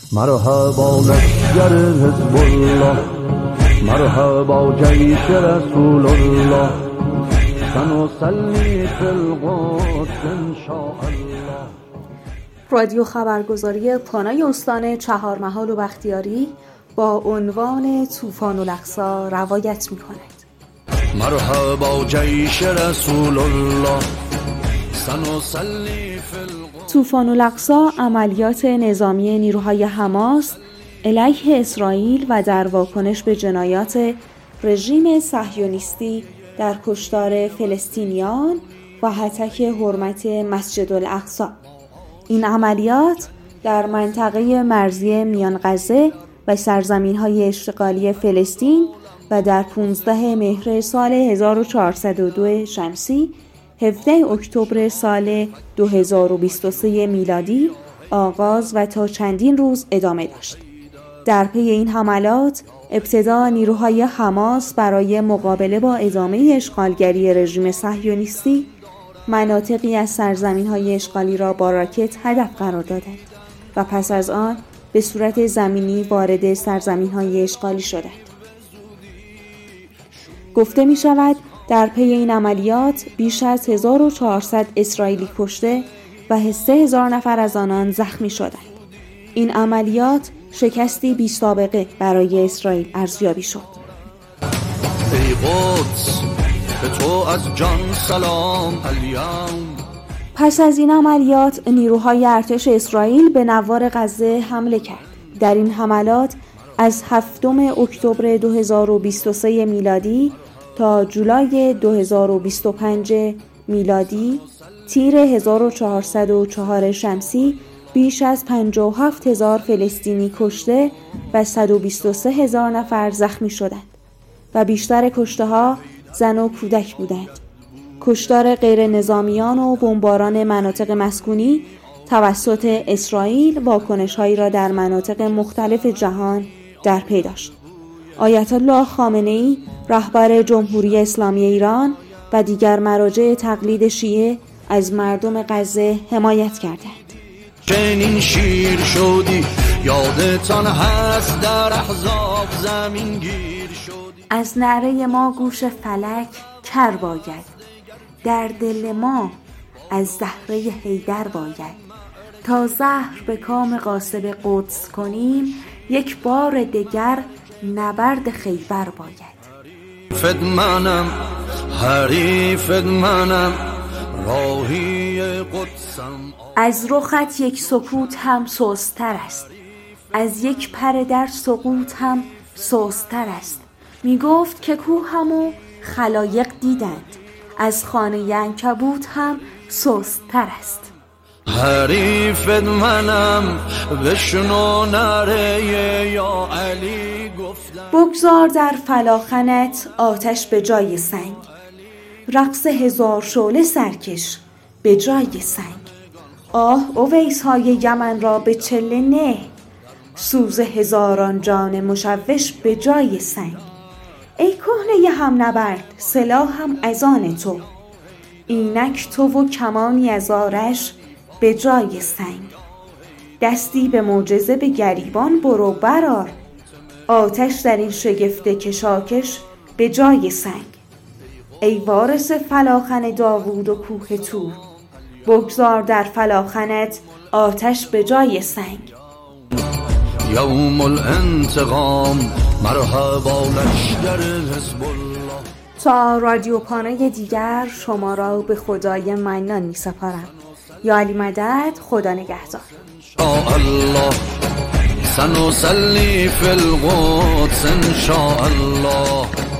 مرحبا لشکر حزب الله، مرحبا جیش رسول الله، سنصلی فی القدس ان شاء الله. رادیو خبرگزاری پانای استان چهارمحال و بختیاری با عنوان طوفان الاقصی روایت می‌کند. مرحبا جیش رسول الله، سنصلی فی القدس. طوفان الاقصی عملیات نظامی نیروهای حماس علیه اسرائیل و در واکنش به جنایات رژیم صهیونیستی در کشتار فلسطینیان و هتک حرمت مسجد الاقصی. این عملیات در منطقه مرزی میان غزه و سرزمین‌های اشتغالی فلسطین و در 15 مهر سال 1402 شمسی 17 اکتبر سال 2023 میلادی آغاز و تا چندین روز ادامه داشت. در پی این حملات ابتدا نیروهای حماس برای مقابله با ادامه اشغالگری رژیم صهیونیستی مناطقی از سرزمین‌های اشغالی را با راکت هدف قرار دادند و پس از آن به صورت زمینی وارد سرزمین‌های اشغالی شدند. گفته می‌شود در پی این عملیات بیش از 1400 اسرائیلی کشته و 3000 نفر از آنان زخمی شدند. این عملیات شکستی بی سابقه برای اسرائیل ارزیابی شد. ای قدس به تو از جان سلام الیوم. پس از این عملیات نیروهای ارتش اسرائیل به نوار غزه حمله کرد. در این حملات از 7 اکتبر 2023 میلادی تا جولای 2025 میلادی تیر 1404 شمسی بیش از 57,000 فلسطینی کشته و 123,000 نفر زخمی شدند و بیشتر کشته‌ها زن و کودک بودند. کشتار غیر نظامیان و بمباران مناطق مسکونی توسط اسرائیل واکنش‌هایی را در مناطق مختلف جهان در پی داشت. آیت الله خامنه‌ای رهبر جمهوری اسلامی ایران و دیگر مراجع تقلید شیعه از مردم غزه حمایت کردند. چنین شیر شدی یادتان هست در احزاب زمین گیر شدی. از نعره ما گوش فلک کر باید، در دل ما از زهره حیدر باید. تا زهر به کام غاصب قدس کنیم، یک بار دیگر نبرد خیبر باید. فدمنم حریف منم راهی قدسم. از رخت یک سکوت هم سست‌تر است، از یک پر در سقوط هم سست‌تر است. می گفت که کوه هم و خلایق دیدند، از خانه عنکبوت هم سست‌تر است. حریف منم بشنو نره یا علی گفتم. بگذار در فلاخنت آتش به جای سنگ، رقص 1000 شعله سرکش به جای سنگ. آه اویس های یمن را به چله نه، سوز 1000 جان مشوش به جای سنگ. ای کهنه هم نبرد سلاحم از آن تو، اینک تو و کمانی از آرش به جای سنگ. دستی به معجزه به گریبان برو برار، آتش در این شگفت کشاکش به جای سنگ. ای وارث فلاخن داوود و کوه طور، بگذار در فلاخنت آتش به جای سنگ. یوم الانتقام مرحبا لشکر حزب الله. تا رادیو پانای دیگر شما را به خدای منان می سپارم. یا علی مدد، خدا نگهدار. الله سنصلی فی القدس ان شاء الله.